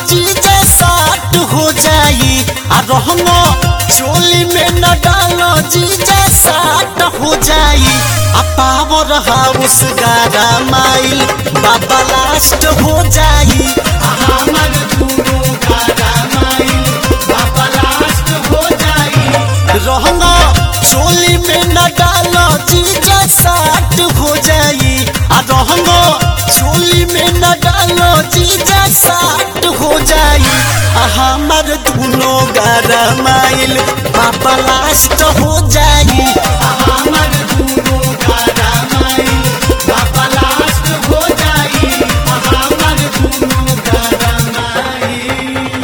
जीजा साट हो जाई आ रहंगो चोली में न डालो जीजा साट हो जाई आ पावर हाउस गारा माइल बाबा लास्ट हो जाई हमर दूनो गारा माइल बाबा लास्ट हो जाई रहंगो चोली में न डालो जीजा साट हो जाई आ रहंगो चोली में न डालो जीजा साट हो जाई हमर दूनो गारा माइल बाबा लास्ट हो जाई हमर दूनो गारा माइल बाबा लास्ट हो जाई हमर दूनो गारा माइल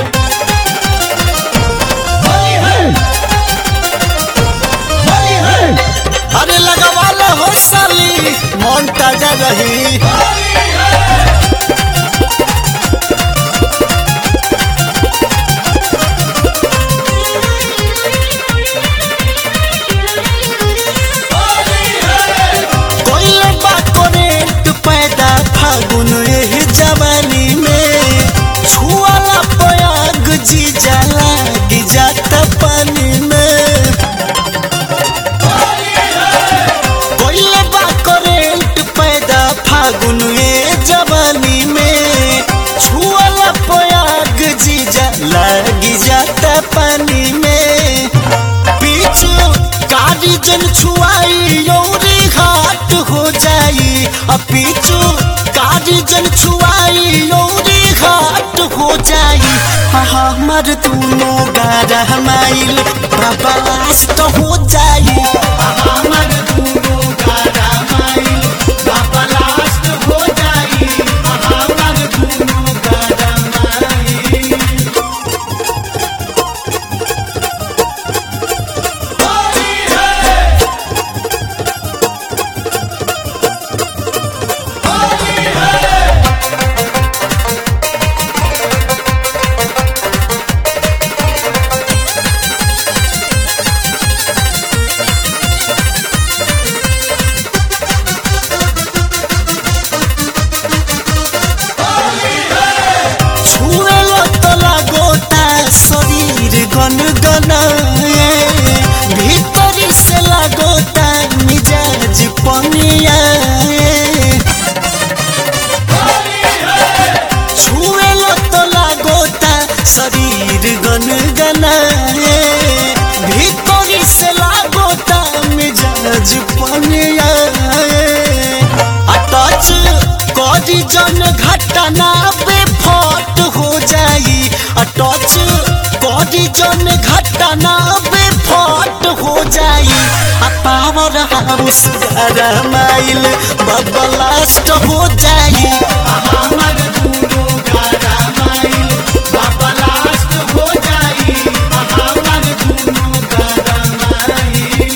अरे लगवाला हो साली मन ताजा रही फागुन एही जवानी में छुआला पयाग जीजा लागी जाता पानी में कोइले बा करेंट पैदा फागुन ए जवानी में छुआला पयाग जीजा लागी जाता पानी में पीछू कारी जन छुआई यौरी घाट हो जाई पीछू कारी जन छुआई यौरी घाट हो जाई हमर दूनो गारा माइल बाबा लास्ट हो जाई हमर दूनो गारा माइल बाबा लास्ट हो जाई हमर दूनो गारा माइल शरीर गनगनाए भीतरी से लागोता मिजाज पनियाए छुएलो तो लागोता शरीर गनगनाए भीतरी से लागोता मिजाज पनियाए टच करी जन घटना बेफट हो जाई टच करी जन घटना बेफट हो जाई पावर हाउस गारा माइल बाबा लास्ट हो जाई हमर दूनो गारा माइल बाबा लास्ट हो जाई हमर दूनो गारा माइल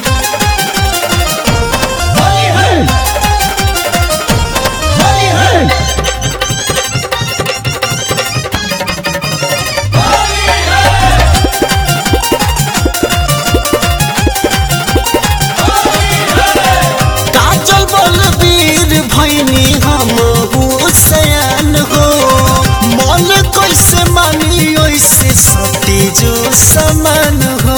भैनी हम हुसैन हो मन कैसे मानी ओइसे सती जो समान हो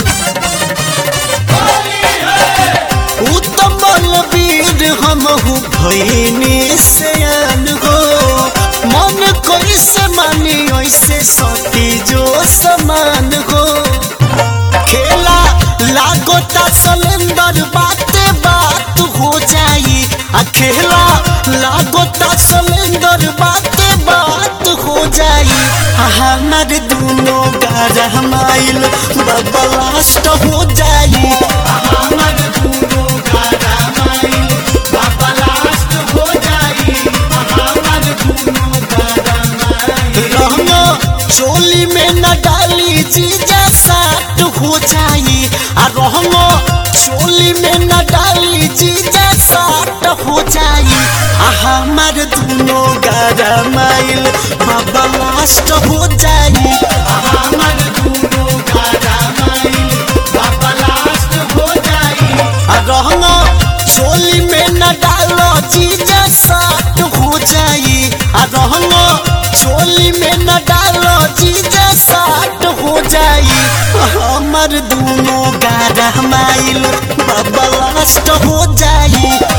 उत्तम वीर हम भैनी सयान हो मन कैसे मानी ओइसे सती जो समान हो खेला लागोता सलेंदर बाते बात हो जाई खेला लागोता सलेंदर बाते बात हो जाई हमर दूनो गारा माइल बाबा लास्ट हो जाई हमर दूनो गारा माइल बाबा लास्ट हो जाई हमर दूनो गारा माइल रहंगो चोली में न डाली जीजा साट हो जाई रहंगो चोली में न डाली जीजा साट हो जाई हमर दूनो गारा माइल बाबा लास्ट हो जाई हमर दूनो गारा माइल बाबा लास्ट हो जाई रहंगो चोली में न डालो जीजा साट हो जाई रहंगो चोली में न हो जाई हमर दोनों गारा माइल बाबा लास्ट हो जाई